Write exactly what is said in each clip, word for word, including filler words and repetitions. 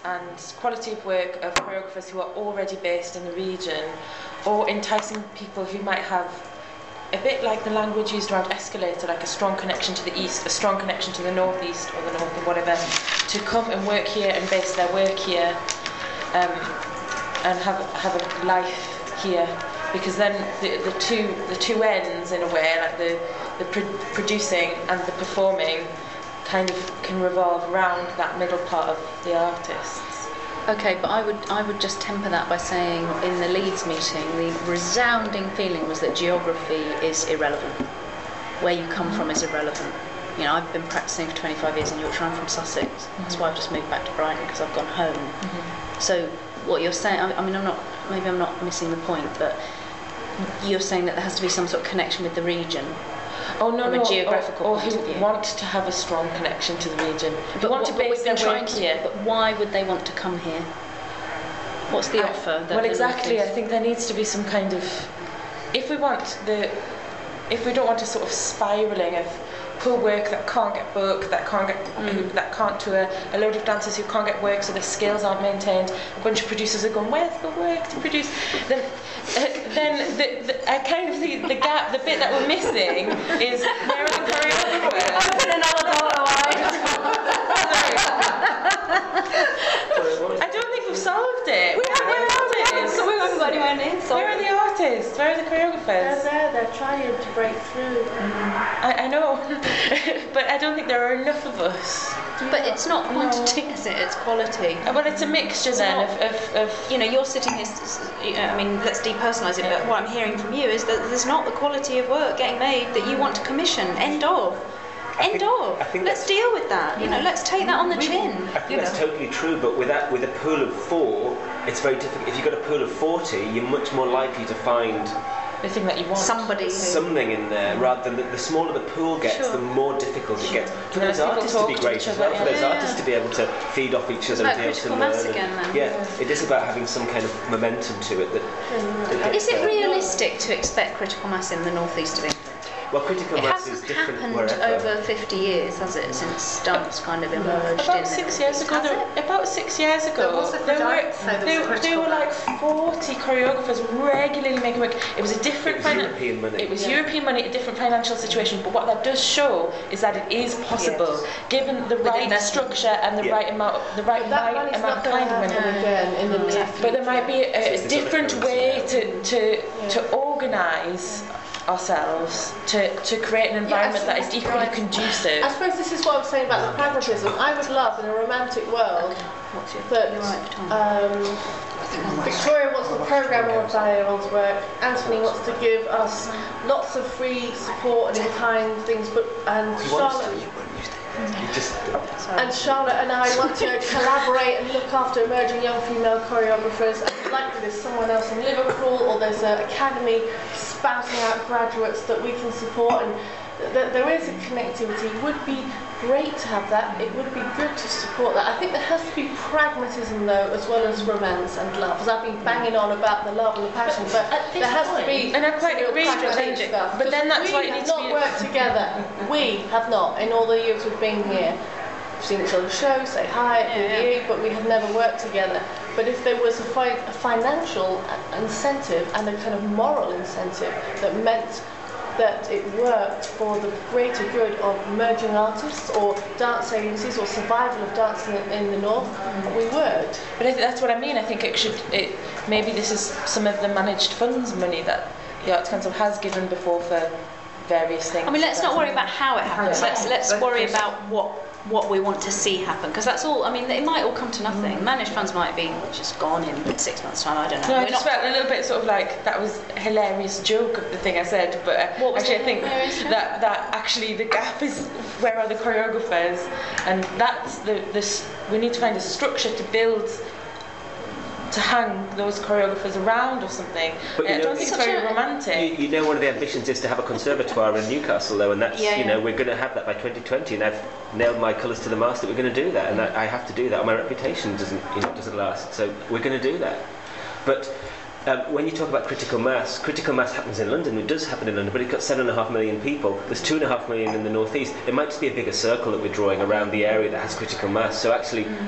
and quality of work of choreographers who are already based in the region, or enticing people who might have a bit like the language used around Escalator, like a strong connection to the east, a strong connection to the northeast or the north or whatever, to come and work here and base their work here, um, and have have a life here. Because then the, the two the two ends, in a way, like the the pro- producing and the performing, kind of can revolve around that middle part of the artists. Okay, but I would I would just temper that by saying in the Leeds meeting, the resounding feeling was that geography is irrelevant. Where you come from is irrelevant. You know, I've been practicing for twenty-five years in Yorkshire. I'm from Sussex. Mm-hmm. That's why I've just moved back to Brighton, because I've gone home. Mm-hmm. So what you're saying, I, I mean, I'm not maybe I'm not missing the point, but you're saying that there has to be some sort of connection with the region. Oh no, from no, a geographical or, or point who of view. want to have a strong connection to the region. Who But want what, to base their work to, here. But why would they want to come here? What's the I, offer? That well, the exactly. North I think there needs to be some kind of. If we want the, if we don't want a sort of spiralling of poor work that can't get booked, that can't get, Mm. who, that can't tour, a load of dancers who can't get work, so their skills aren't maintained. A bunch of producers are going, where's the work to produce? Then, uh, then the, the, I kind of see the gap, the bit that we're missing is where are the choreographers? Open another bottle I don't think we've solved it. We haven't, Where are the artists? so we haven't got anywhere near. Where are the artists? Where are the choreographers? They're there, they're trying to break through. I, I know, but I don't think there are enough of us. But it's not quantity, is it? It's quality. Uh, Well, it's a mixture It's then not- of, of, of You know, you're sitting here, s- s- you know, I mean, let's depersonalise it, but what I'm hearing from you is that there's not the quality of work getting made that you want to commission. End of. I End think- of. I think Let's that's- deal with that. You know, let's take that on the chin. I think you that's know. totally true, but with that, with a pool of four, it's very difficult. If you've got a pool of forty, you're much more likely to find the thing that you want. Somebody who... something in there, rather than the, the smaller the pool gets, Sure. the more difficult it gets. For Yeah, those people artists to talk be to great each as other, well, for yeah. those Yeah, artists yeah. to be able to feed off each other about and be able to critical learn. mass and- again, then. Yeah, it is about having some kind of momentum to it. That, that Is gets it there. realistic to expect critical mass in the northeast of England? Well, critical It mass is hasn't different happened wherever. over fifty years, has it, since dance kind of emerged in About the six years ago, Has there, it? about six years ago, There was a there were product- so there was there, a there critical were like forty choreographers regularly making work. It was a different It was finan- European money. It was Yeah. European money, a different financial situation. But what that does show is that it is possible, Yes. given the With right investment. structure and the Yeah. right amount, the right, That right money's amount not of going kind to of happen money. again in the near But there might be So a, it's a the different difference, way yeah. to to to organise ourselves to, to create an environment that is equally right. conducive. I suppose this is what I'm saying about the pragmatism. I would love, in a romantic world, What's your... that You're right, Tom. um, Victoria wants to program all of Diane's work. Anthony wants to give us lots of free support and in-kind things, but and He wants to, Charlotte you won't use that. You just and Charlotte and I want to collaborate and look after emerging young female choreographers. And likely there's someone else in Liverpool, or there's an academy spouting out graduates that we can support, and th- there is a connectivity. It would be great to have that. It would be good to support that. I think there has to be pragmatism though, as well as romance and love. Because I've been banging on about the love and the passion, but, at this there has point- to be and I quite some real agree, but then- pragmatic stuff. but then that's we why it have needs to not be- worked together. We have not in all the years we've been here. We've seen each other's shows, say hi, Yeah, yeah, you, but we have never worked together. But if there was a, fi- a financial incentive and a kind of moral incentive that meant that it worked for the greater good of emerging artists or dance agencies or survival of dance in, in the north, we would. But I think that's what I mean. I think it should. It, maybe this is some of the managed funds money that the Arts Council has given before for various things. I mean, let's not worry about how it happens. Yeah. Let's let's worry about what what we want to see happen, because that's all. I mean, it might all come to nothing. Managed funds might be just gone in six months' time. I don't know. No, I We're just not- felt a little bit sort of like that was a hilarious joke of the thing I said, but uh, What was actually the I think hilarious joke? that that actually the gap is where are the choreographers, and that's the this we need to find a structure to build to hang those choreographers around or something. But you I know- don't think it's Such very a- romantic. You, you know, one of the ambitions is to have a conservatoire in Newcastle, though, and that's, Yeah, you know, yeah. we're going to have that by twenty twenty, and I've nailed my colours to the mast that we're going to do that, and I, I have to do that, or my reputation doesn't, you know, doesn't last, so we're going to do that. But um, when you talk about critical mass, critical mass happens in London, it does happen in London, but it's got seven and a half million people, there's two and a half million in the northeast, it might just be a bigger circle that we're drawing around the area that has critical mass, so actually,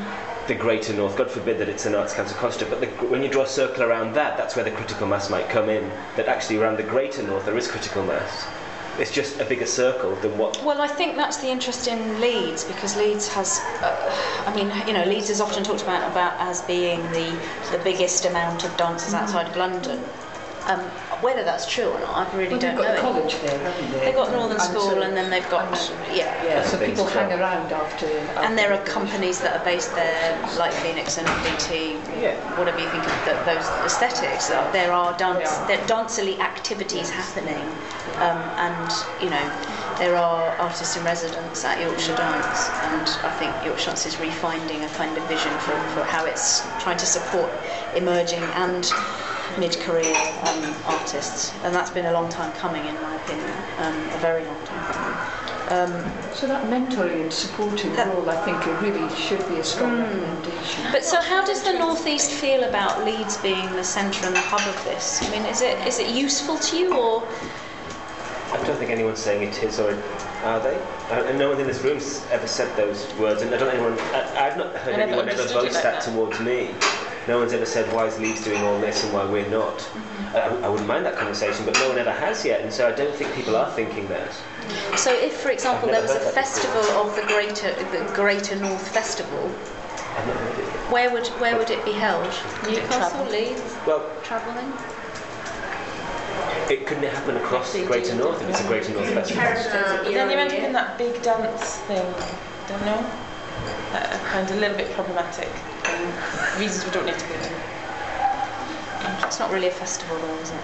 the Greater North. God forbid that it's an Arts Council construct, but the, when you draw a circle around that, that's where the critical mass might come in. That actually around the Greater North there is critical mass. It's just a bigger circle than what... Well, I think that's the interest in Leeds, because Leeds has, uh, I mean, you know, Leeds is often talked about, about as being the, the biggest amount of dancers outside of London. Um, whether that's true or not, I really well, don't they've got know. the college there, haven't they? They've got Northern And School, so- and then they've got, yeah. Yeah, so Things people hang well. around after, after... And there are companies that are based there, like Phoenix and B T, Yeah. whatever you think of th those aesthetics. Uh, There are dance, Yeah. there are dancerly activities happening, um, and you know, there are artists in residence at Yorkshire Dance, and I think Yorkshire Dance is refinding a kind of vision for, for how it's trying to support emerging and mid-career um, artists, and that's been a long time coming, in my opinion, um, a very long time coming. Um, So that mentoring and supporting That- role, I think, it really should be a strong recommendation. But so, how does the North East feel about Leeds being the centre and the hub of this? I mean, is it is it useful to you, or I don't think anyone's saying it is, or are they? Uh, and no one in this room's ever said those words, and I don't anyone. I, I've not heard I never anyone ever understood it voice like that, that. towards me. No one's ever said why is Leeds doing all this and why we're not. Mm-hmm. I, I wouldn't mind that conversation, but no one ever has yet, and so I don't think people are thinking that. so? If, for example, I've there was never a heard that festival of the Greater the Greater North Festival, I've not heard it yet. where would where would it be held? Newcastle, travel? Leeds, Well, travelling. it couldn't happen across Greater North if it's a Greater North festival. But then you end up in that big dance thing, don't know? That I find a little bit problematic. And reasons we don't need to go into. It's not really a festival, though, is it?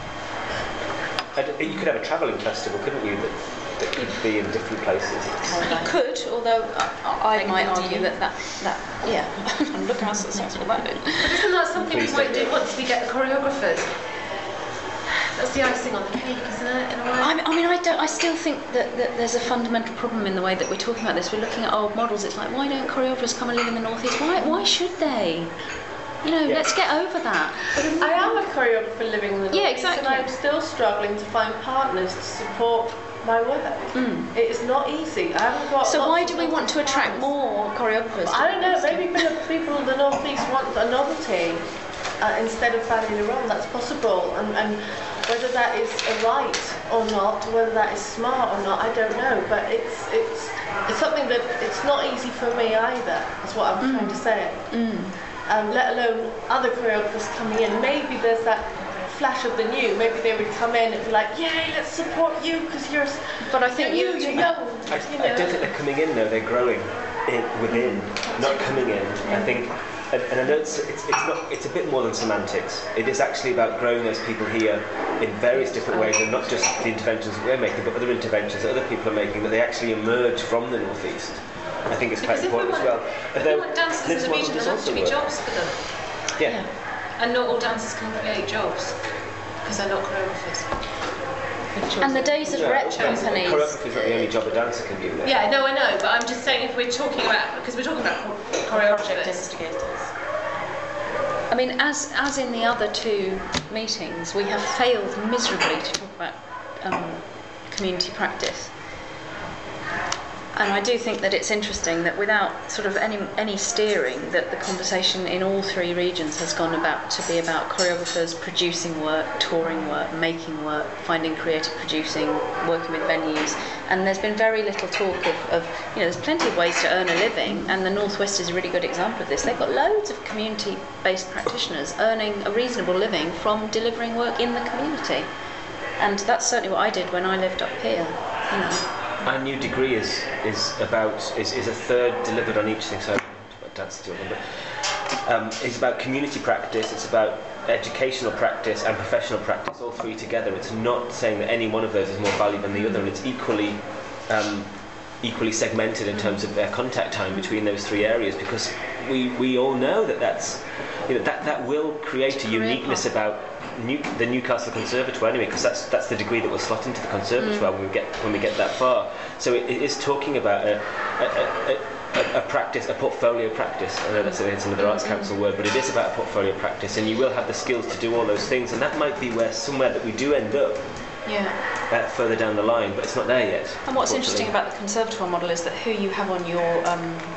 I d- you could have a travelling festival, couldn't you, that, that could be in different places? You could, although I, I Like might the argue D. that that, that yeah, and look how successful that is. But isn't that something we Please might don't. do once we get the choreographers? That's the icing on the cake, isn't it, in a way? I mean, I mean, I don't. I still think that, that there's a fundamental problem in the way that we're talking about this. We're looking at old models. It's like, why don't choreographers come and live in the North East? Why? Why should they? You know, Yeah. let's get over that. I am a choreographer living in the Yeah, North East, exactly. and I'm still struggling to find partners to support my work. Mm. It is not easy. I haven't got. So lots why of do we want to attract partners. more choreographers? I don't know. Maybe people people in the North East want a novelty uh, instead of finding a role. That's possible, and, and whether that is a right or not, whether that is smart or not, I don't know. But it's it's it's something that it's not easy for me either. That's what I'm trying to say. Mm. Um, let alone other choreographers coming in. Maybe there's that flash of the new. Maybe they would come in and be like, "Yay, let's support you because you're." s- But I think you're you. you, you're young. I, you I know. don't think they're coming in though, they're growing in, within, not coming in. I think, and, and I know it's, it's, it's, not, it's a bit more than semantics. It is actually about growing those people here in various different ways, and not just the interventions that we're making, but other interventions that other people are making, that they actually emerge from the North East. I think it's quite Because if we important want, as well. if we Although want dancers this in the model region, does there have to also be work. jobs for them. Yeah. And not all dancers can create jobs because they're not choreographers. And the days of Yeah, rep choreography companies. is not the only job a dancer can do. Though. Yeah, no, I know, but I'm just saying if we're talking about, because we're talking about Project choreographers. instigators. I mean, as as in the other two meetings, we have failed miserably to talk about um, community practice. And I do think that it's interesting that without sort of any any steering, that the conversation in all three regions has gone about to be about choreographers producing work, touring work, making work, finding creative producing, working with venues. And there's been very little talk of, of you know, there's plenty of ways to earn a living, and the Northwest is a really good example of this. They've got loads of community-based practitioners earning a reasonable living from delivering work in the community. And that's certainly what I did when I lived up here, you know. Our new degree is is about is, is a third delivered on each thing. So that's the other, but um, it's about community practice. It's about educational practice and professional practice, all three together. It's not saying that any one of those is more valuable than the other, and it's equally um, equally segmented in terms of their contact time between those three areas, because we we all know that that's you know that that will create a uniqueness about New, the Newcastle Conservatoire anyway, because that's that's the degree that will slot into the Conservatoire mm. when we get when we get that far. So it, it is talking about a, a, a, a, a practice, a portfolio practice. I know that's it's another Arts Council word, but it is about a portfolio practice, and you will have the skills to do all those things, and that might be where somewhere that we do end up. Yeah. Uh, further down the line, but it's not there yet. And what's interesting about the Conservatoire model is that who you have on your um,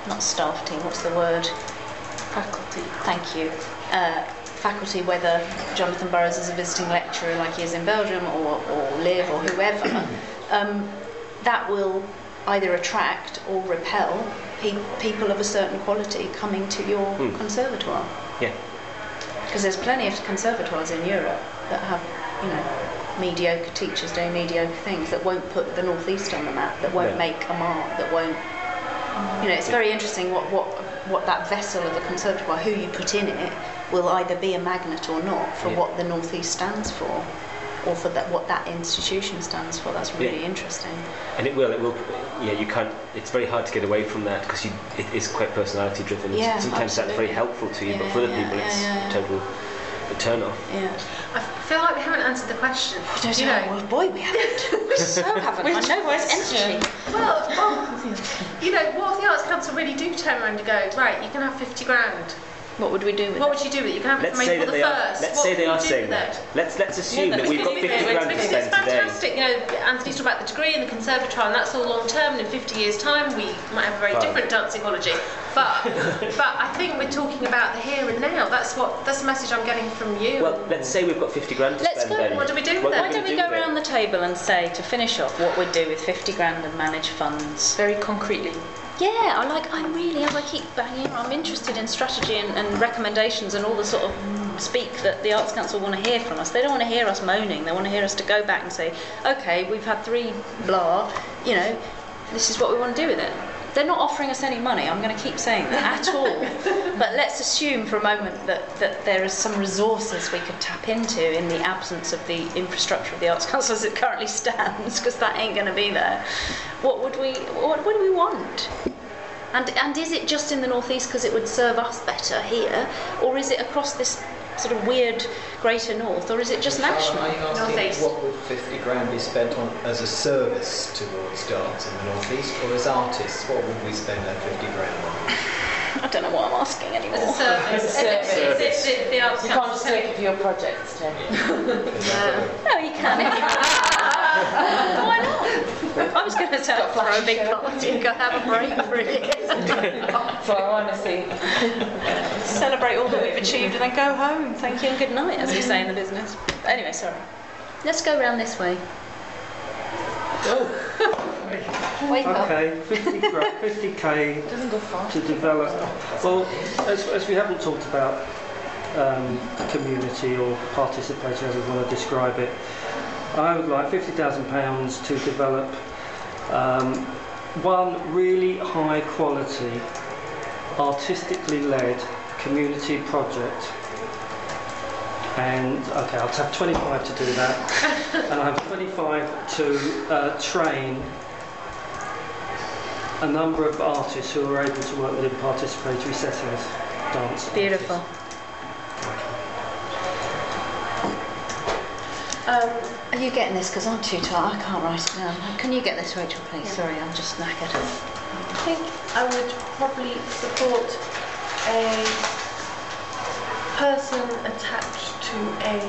not staff team, what's the word? Faculty. Thank you. Uh, faculty, whether Jonathan Burrows is a visiting lecturer like he is in Belgium, or, or Liv, or whoever, um, that will either attract or repel pe- people of a certain quality coming to your Hmm. conservatoire. Yeah. Because there's plenty of conservatoires in Europe that have, you know, mediocre teachers doing mediocre things, that won't put the North East on the map, that won't No. make a mark, that won't, you know, it's very interesting what, what, what that vessel of the conservatoire, who you put in it, will either be a magnet or not for Yeah. what the North East stands for, or for that, what that institution stands for. That's really Yeah. interesting. And it will, it will, yeah, you can't, it's very hard to get away from that because you, it is quite personality driven. Yeah, Sometimes that's very absolutely. helpful to you, but Yeah, for other yeah, people yeah, it's yeah, yeah. a total a turn off. Yeah. I feel like we haven't answered the question. Don't you know. know, Well, boy, we haven't. We so haven't. I Which know it's question? energy. well, well, you know, what if the Arts Council really do turn around and go, right, you can have fifty grand. What would we do with What it? would you do with it? You can have it Let's from say April that the they are. first. Let's What say they would are you do saying with that. it? Let's let's assume Yeah, that we we've can got do fifty it. grand to Because spend it's today. fantastic, you know, Anthony's talking about the degree and the conservatoire, and that's all long term, and in fifty years' time we might have a very Fine. different dancingology. But but I think we're talking about the here and now. That's what that's the message I'm getting from you. Well, let's say we've got fifty grand to Let's spend. go- Then what do we do with What it? are Why don't we gonna go do with around the table and say, to finish off, what we'd do with fifty grand and manage funds? Very concretely. Yeah, I like, I really, as I keep banging, I'm interested in strategy and, and recommendations and all the sort of speak that the Arts Council want to hear from us. They don't want to hear us moaning, they want to hear us to go back and say, okay, we've had three blah, you know, this is what we want to do with it. They're not offering us any money, I'm going to keep saying that, at all. But let's assume for a moment that, that there is some resources we could tap into in the absence of the infrastructure of the Arts Council as it currently stands, because that ain't going to be there. What would we, what, what do we want? And, and is it just in the North East because it would serve us better here, or is it across this sort of weird greater north, or is it just national? Are you North East. asking what would fifty grand be spent on as a service towards dance in the North East, or as artists, what would we spend that fifty grand on? I don't know what I'm asking anymore. As a service. As a service. Is it the, the Arts You can't Council just take it for your projects, Tim. No, you can. Why not? I was going to set up for a big party and go have a break for a year. So I want to see. Celebrate all that we've achieved and then go home. Thank you and good night, as we say in the business. Anyway, sorry. Let's go round this way. Wake up. Okay, fifty gra- fifty k Doesn't go far. to develop. Well, as, as we haven't talked about um, community or participation, as we want to describe it, I would like fifty thousand pounds to develop um, one really high quality, artistically led community project. And okay, I'll have twenty-five to do that, and I have twenty-five to uh, train a number of artists who are able to work within participatory settings, dance. Beautiful. Um, Are you getting this? Because I'm too tired. I can't write it down. Can you get this, Rachel, please? Sorry, I'm just knackered. I think I would probably support a person attached to a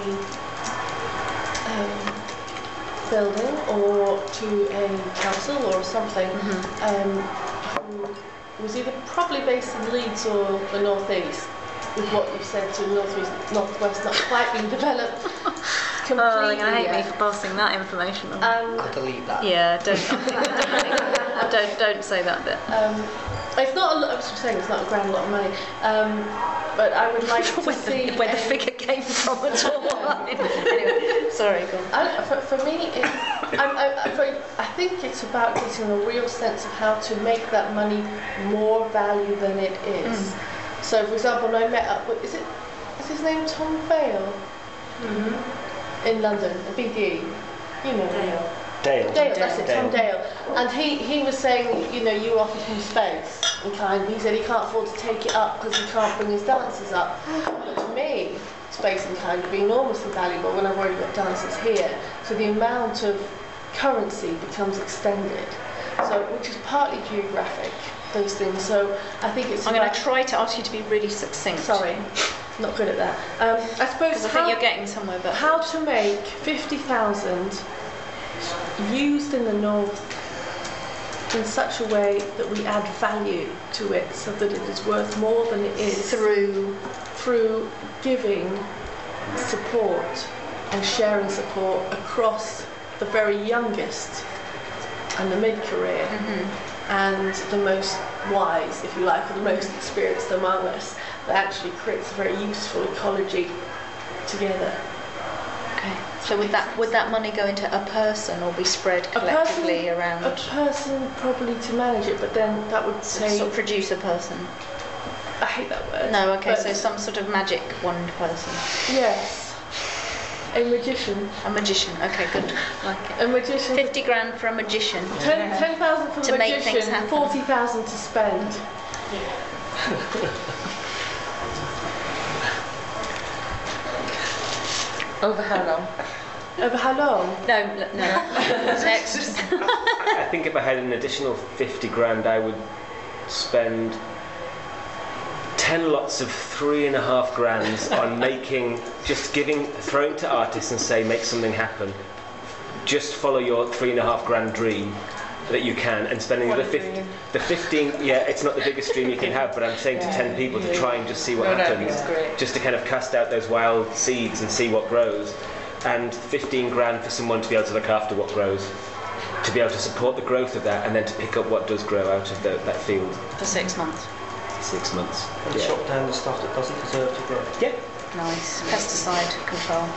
um, building or to a council or something um, who was either probably based in Leeds or the North East, with what you've said to North East, North West not quite being developed completely Oh, they're going to hate yet. me for passing that information on. And I'll delete that. Yeah, don't, don't, don't say that bit. Um, it's not a lot. I was just saying it's not a grand lot of money, um, but I would like to where see the, where the a- figure came from at all. Anyway, sorry, go on. I, for, for me, it, I'm, I, I, very- I think it's about getting a real sense of how to make that money more value than it is. So, for example, when I met up with, is it, is his name Tom Vale? In London, a B D E, you know. Dale. Dale. Dale, that's it, Tom Dale. And he, he was saying, you know, you offered him space and kind. He said he can't afford to take it up because he can't bring his dancers up. But to me, space and kind would be enormously valuable when I've already got dancers here. So the amount of currency becomes extended. So, which is partly geographic, those things. So I think it's I'm going about- to try to ask you to be really succinct. Sorry, not good at that. Um, I suppose Because I how- think you're getting somewhere, but how to make fifty thousand used in the north in such a way that we add value to it so that it is worth more than it is Through through giving support and sharing support across the very youngest and the mid-career Mm-hmm. and the most wise, if you like, or the most experienced among us. That actually creates a very useful ecology together. Okay. So would that would that money go into a person or be spread collectively a person, around? A person probably to manage it, but then that would say... Sort of producer person. I hate that word. No. Okay. but So some sort of magic wand person. Yes. A magician. A magician. Okay. Good. Like it. A magician. Fifty grand for a magician. Ten ten thousand for the To make things magician, happen. forty thousand to spend. Over how long? Over how long? No. l- No. Next. I think if I had an additional fifty grand, I would spend ten lots of three and a half grands on making, just giving, throwing to artists and say, make something happen. Just follow your three and a half grand dream that you can, and spending What the a fifty, dream. the fifteen. Yeah, it's not the biggest dream you can have, but I'm saying to ten people to try and just see what No, no, happens, it's great. just to kind of cast out those wild seeds and see what grows. And fifteen grand for someone to be able to look after what grows, to be able to support the growth of that, and then to pick up what does grow out of the, that field. For six months. Six months. And Yeah. chop down the stuff that doesn't deserve to grow. Yeah. Nice. Pesticide control.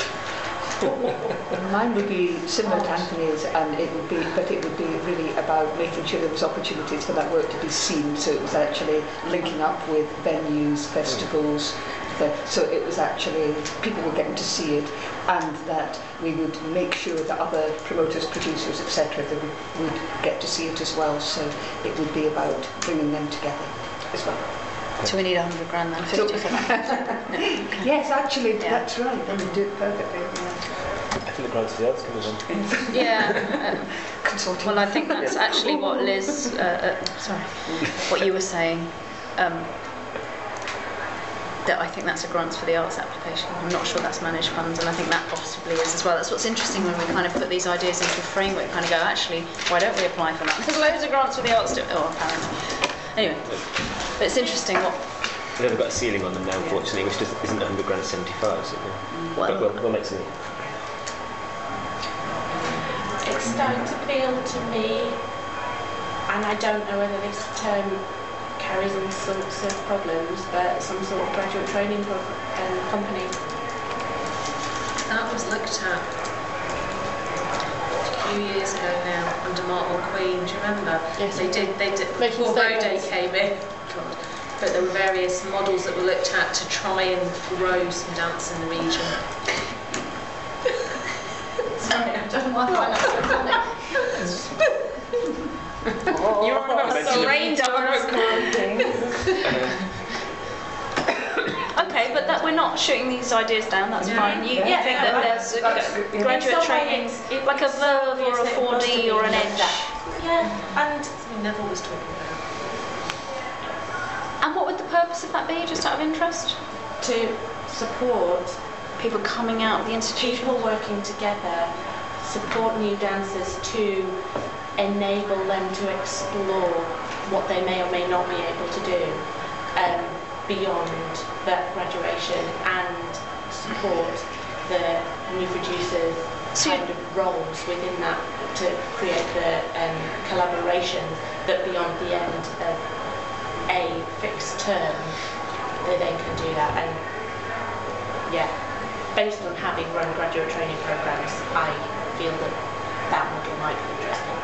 Mine would be similar to Anthony's, and it would be, but it would be really about making sure there was opportunities for that work to be seen. So it was actually linking up with venues, festivals. The, so it was actually people were getting to see it, and that we would make sure that other promoters, producers, et cetera, that would, would get to see it as well. So it would be about bringing them together as well. So we need a hundred grand then. Fifty for that. Yes, actually, Yeah. that's right. They would do it perfectly. Yeah. I think the grants for the arts coming in. Yeah. uh, Consulting. Well, I think that's actually what Liz, uh, uh, sorry, what you were saying. Um, that I think that's a grants for the arts application. I'm not sure that's managed funds, and I think that possibly is as well. That's what's interesting when we kind of put these ideas into a framework. Kind of go, actually, why don't we apply for that? There's loads of grants for the arts. To, oh, apparently. Anyway, but it's interesting what. We've never got a ceiling on them now, unfortunately, which doesn't- isn't one hundred grand, seventy-five. So, yeah. Well, but we'll, we'll make something. It's starting to feel to me, and I don't know whether this term carries all sorts of problems, but some sort of graduate training pro- um, company. That was looked at a few years ago now under Martin Queen. Do you remember? Yes. They did. They did Making before Roday statements. came in. God. But there were various models that were looked at to try and grow some dance in the region. sorry, I don't know why I'm so funny. You're on about Mention the of- rain Okay, but that we're not shooting these ideas down. That's fine. You, you Yeah, think no, that there's a that's good, yeah. graduate In some training, ways, it- like a it's so verve or a obvious that it four must D have or been an like edge. that. Yeah, and Neville was talking about. And what would the purpose of that be, just out of interest? to support People coming out of the institution. people working together, support new dancers to enable them to explore what they may or may not be able to do um, beyond that graduation, and support the new producers So- kind of roles within that to create the um, collaboration that beyond the end of a fixed term they then can do that. And yeah, based on having run graduate training programs, I feel that that model might be interesting.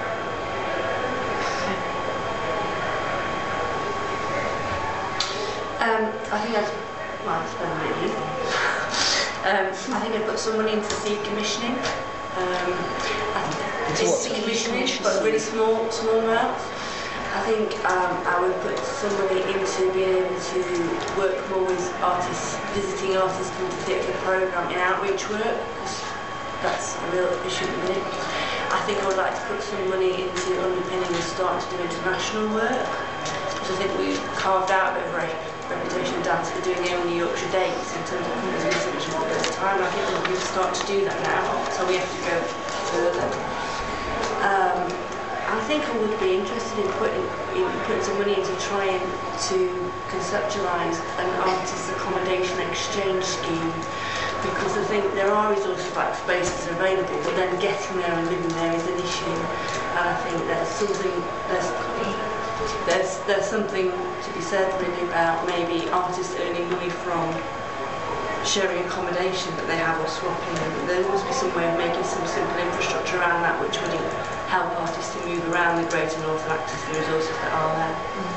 Um, I think I'd, well, I'd spend money. Um, I think I'd put some money into seed commissioning. Um, I think it's seed commissioning, but really small, small amounts. I think um, I would put some money into being able to work more with artists, visiting artists from the particular programme in outreach work, because that's a real issue at the minute. I think I would like to put some money into underpinning and starting to do international work, because I think we've carved out a bit of a reputation of dance for doing only Yorkshire dates in terms of companies research and all this time. I think that we start to do that now, so we have to go further. Um, I think I would be interested in putting in putting some money into trying to conceptualise an artist accommodation exchange scheme, because I think there are resources like spaces available, but then getting there and living there is an issue. And I think there's something there's there's there's something to be said really about maybe artists earning money from sharing accommodation that they have or swapping. There must be some way of making some simple infrastructure around that which would help artists to move around the Greater North and access the resources that are there.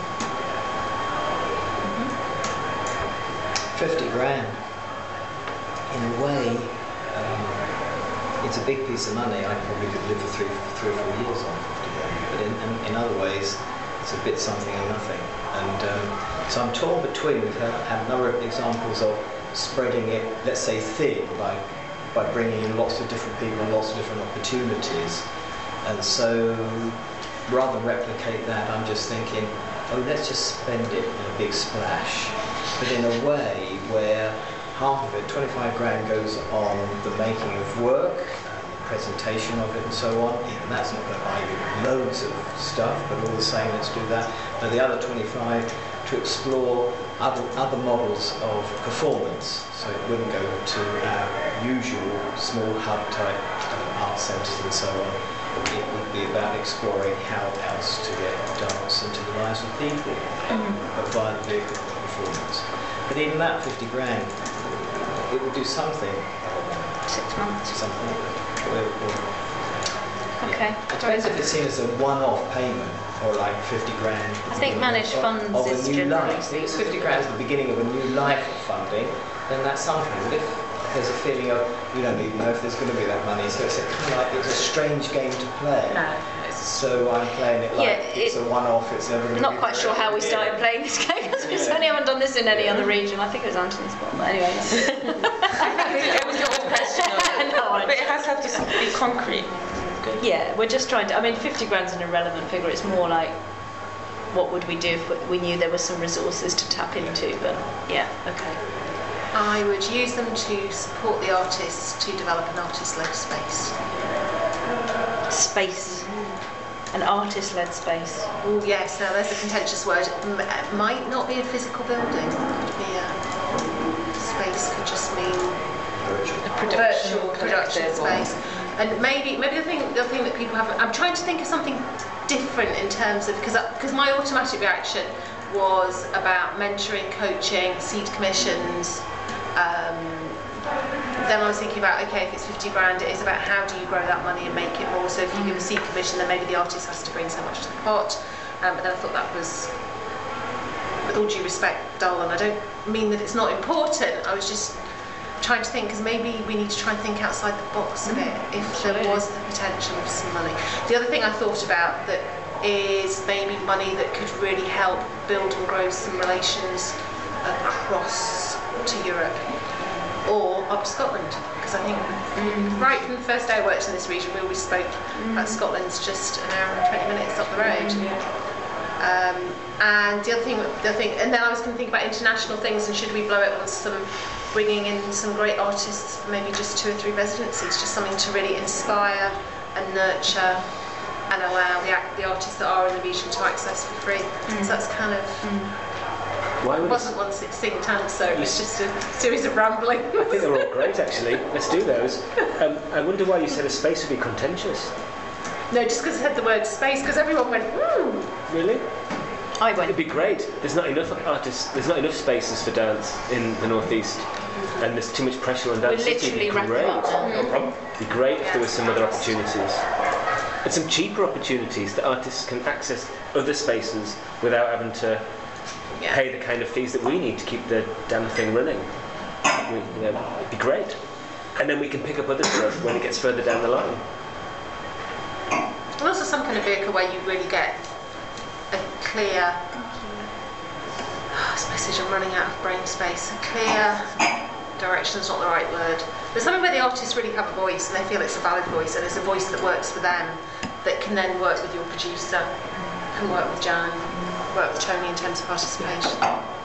Mm-hmm. fifty grand. In a way, um, it's a big piece of money. I probably could live for three, three or four years on fifty grand. But in, in, in other ways, it's a bit something and nothing. And um, so I'm torn between. We've had, had a number of examples of spreading it, let's say, thin by by bringing in lots of different people and lots of different opportunities. And so, rather than replicate that, I'm just thinking, oh, let's just spend it in a big splash, but in a way where half of it, twenty-five grand, goes on the making of work, um, presentation of it and so on. Even that's not going to buy you loads of stuff, but all the same, let's do that. And the other twenty-five to explore other, other models of performance. So it wouldn't go to our usual small hub type um, art centres and so on. It would be about exploring how else to get dance into the lives of people, mm-hmm. but via the vehicle of performance. But even that fifty grand, it would do something. Six months. Something. Or, or, okay. Yeah. It depends if it's seen as a one-off payment or like fifty grand. I think managed funds of, of is a new generally. life. If it's fifty grand at the beginning of a new life of funding, then that's something. But if there's a feeling of we don't even know if there's going to be that money, so it's a kind of like it's a strange game to play. No. So I'm playing it like Yeah, it's it, a one-off. It's never going to not be quite sure how we started playing this game because we certainly haven't done this in any other region. I think it was Anthony's spot, but anyway. It was your question. No, but it has had to be concrete. Good. Yeah, we're just trying to. I mean, fifty grand's an irrelevant figure. It's more like, what would we do if we knew there were some resources to tap into? But yeah, okay. I would use them to support the artists to develop an artist-led space. Space. An artist-led space. Oh yes, now there's a contentious word. M- might not be a physical building. Could be a space. Could just mean A production, virtual production space. And maybe, maybe the thing, the thing that people have. I'm trying to think of something different in terms of because because my automatic reaction was about mentoring, coaching, seed commissions. Um, then I was thinking about, okay, if it's fifty grand, it is about how do you grow that money and make it more. So if you give a seed commission, then maybe the artist has to bring so much to the pot. Um, but then I thought that was, with all due respect, dull, and I don't mean that it's not important. I was just trying to think, because maybe we need to try and think outside the box a bit if there was the potential of some money. The other thing I thought about that is maybe money that could really help build and grow some relations across to Europe or up to Scotland, because I think mm. right from the first day I worked in this region we always spoke mm. about Scotland's just an hour and twenty minutes up the road. Mm, yeah. um, and the other thing, the other thing, and then I was going to think about international things and should we blow it on some bringing in some great artists, maybe just two or three residencies, just something to really inspire and nurture and allow the, the artists that are in the region to access for free. Mm. So that's kind of. Mm. Why would it wasn't one succinct answer, it was just a series of rambling. I think they're all great, actually. Let's do those. Um, I wonder why you said a space would be contentious. No, just because I said the word space, because everyone went, ooh. Really? I went. It'd be great. There's not enough artists, there's not enough spaces for dance in the northeast. And there's too much pressure on dance. We're literally It'd be great. No problem. It'd be great if there were some other opportunities. And some cheaper opportunities that artists can access other spaces without having to yeah. pay the kind of fees that we need to keep the damn thing running. We, you know, it'd be great. And then we can pick up other stuff when it gets further down the line. And also some kind of vehicle where you really get a clear, oh, this message, I'm running out of brain space, a clear direction is not the right word. There's something where the artists really have a voice and they feel it's a valid voice and it's a voice that works for them, that can then work with your producer, can work with Jan, work with Tony in terms of participation.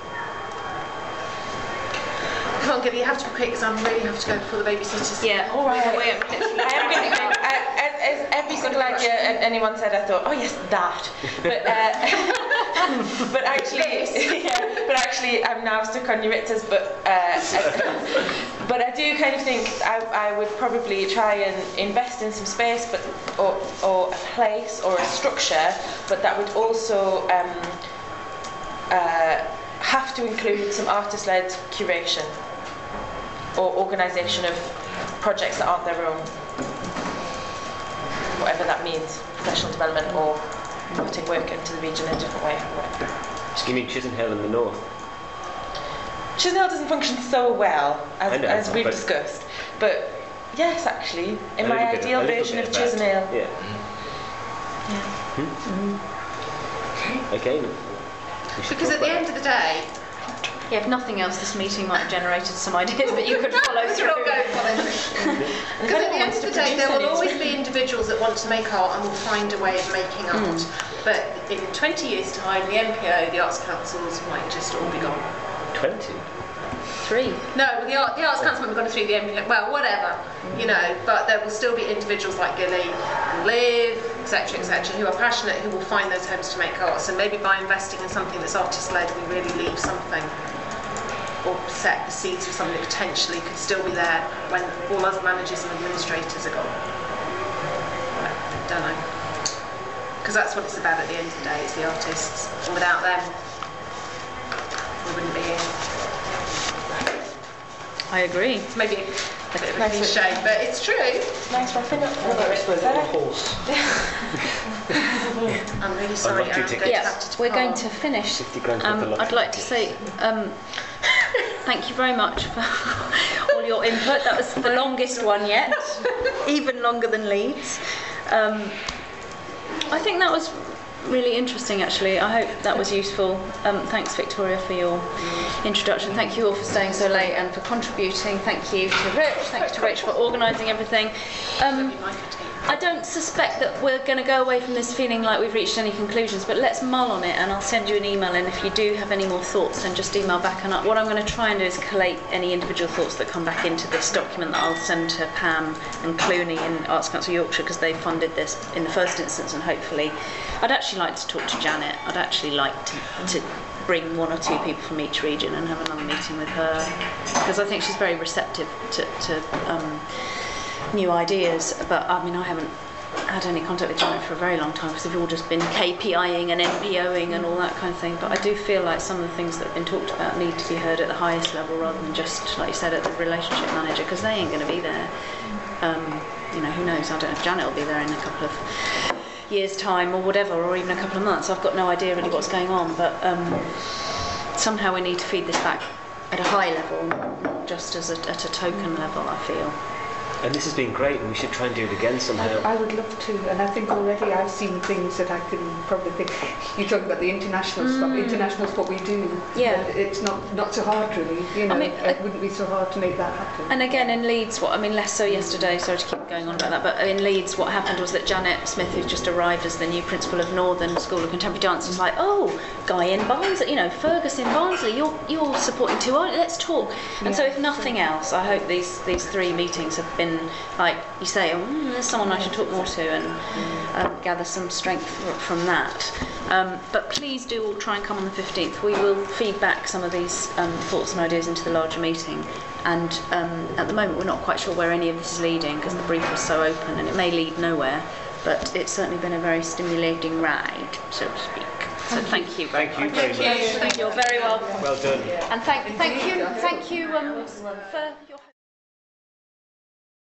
Come on, Gibby, you have to be quick because I really have to go before the babysitters. Yeah, all right. We're, we're I am going to go. I, I, as every single idea anyone said, I thought, oh yes, that. But uh, but actually, yeah, but actually, I'm now stuck on Euryptus. But uh, but I do kind of think I, I would probably try and invest in some space, but or or a place or a structure, but that would also um, uh, have to include some artist-led curation or organisation of projects that aren't their own, whatever that means, professional development or putting work into the region in a different way. Just give me Chisenhale in the north. Chisenhale doesn't function so well, as, know, as we've but discussed, but yes, actually, in a my little bit- ideal a little version of bit that. Chisenhale. Yeah. Yeah. Hmm? Again. we should Because talk at the about end of the day, Yeah, if nothing else, this meeting might have generated some ideas that you could follow through. We'll go follow through. Because at the end of the day, there will always be individuals that want to make art and will find a way of making art. But in twenty years' time, the M P O, the Arts Councils might just all be gone. twenty. Three. No, well, the, art, the Arts Council might be gone through the M P O, well, whatever, you know, but there will still be individuals like Gilly and Liv, et cetera, et cetera, who are passionate, who will find those homes to make art. So maybe by investing in something that's artist-led, we really leave something, or set the seeds for something that potentially could still be there when all other managers and administrators are gone. I don't know. Because that's what it's about at the end of the day, it's the artists. And without them, we wouldn't be here. I agree. Maybe a bit of a cliche, but it's true. Nice wrapping up. Horse. I'm really sorry, love I'm you to- going to Yeah, have to we're going depart. to finish. fifty grand worth Um, of luck. I'd like to say um, thank you very much for all your input. That was the longest one yet, even longer than Leeds. Um, I think that was really interesting, actually. I hope that was useful. Um, thanks, Victoria, for your introduction. Thank you all for staying so late and for contributing. Thank you to Rich. Thanks to Rich for organising everything. Um, I don't suspect that we're going to go away from this feeling like we've reached any conclusions, but let's mull on it, and I'll send you an email, and if you do have any more thoughts, then just email back. And what I'm going to try and do is collate any individual thoughts that come back into this document that I'll send to Pam and Clooney in Arts Council Yorkshire, because they funded this in the first instance, and hopefully I'd actually like to talk to Janet. I'd actually like to, to bring one or two people from each region and have another meeting with her, because I think she's very receptive to, to um, new ideas. But I mean, I haven't had any contact with Janet for a very long time, because they've all just been KPIing and NPOing and all that kind of thing. But I do feel like some of the things that have been talked about need to be heard at the highest level, rather than just, like you said, at the relationship manager, because they ain't going to be there. Um, you know, who knows? I don't know if Janet will be there in a couple of years' time or whatever, or even a couple of months. I've got no idea really what's going on, but um, somehow we need to feed this back at a high level, not just as a, at a token level, I feel. And this has been great, and we should try and do it again somehow. I, I would love to, and I think already I've seen things that I can probably think. You're talking about the international stuff. Mm. International's what we do. Yeah. And it's not not so hard, really. You know, I mean, it wouldn't be so hard to make that happen. And again, in Leeds, what I mean, less so yesterday, sorry to keep going on about that, but in Leeds, what happened was that Janet Smith, who's just arrived as the new principal of Northern School of Contemporary Dance, was like, oh, Guy in Barnsley, you know, Fergus in Barnsley, you're you're supporting too, aren't you? Let's talk. And so, if nothing else, I hope these these three meetings have been like you say, oh, mm, there's someone I should talk more to, and um, gather some strength f- from that. Um, but please do all try and come on the fifteenth. We will feed back some of these um, thoughts and ideas into the larger meeting. And um, at the moment, we're not quite sure where any of this is leading, because the brief was so open, and it may lead nowhere. But it's certainly been a very stimulating ride, so to speak. So thank you. Thank you very much. Thank you. You're very welcome. Well done. And thank, thank you, thank you um, for your.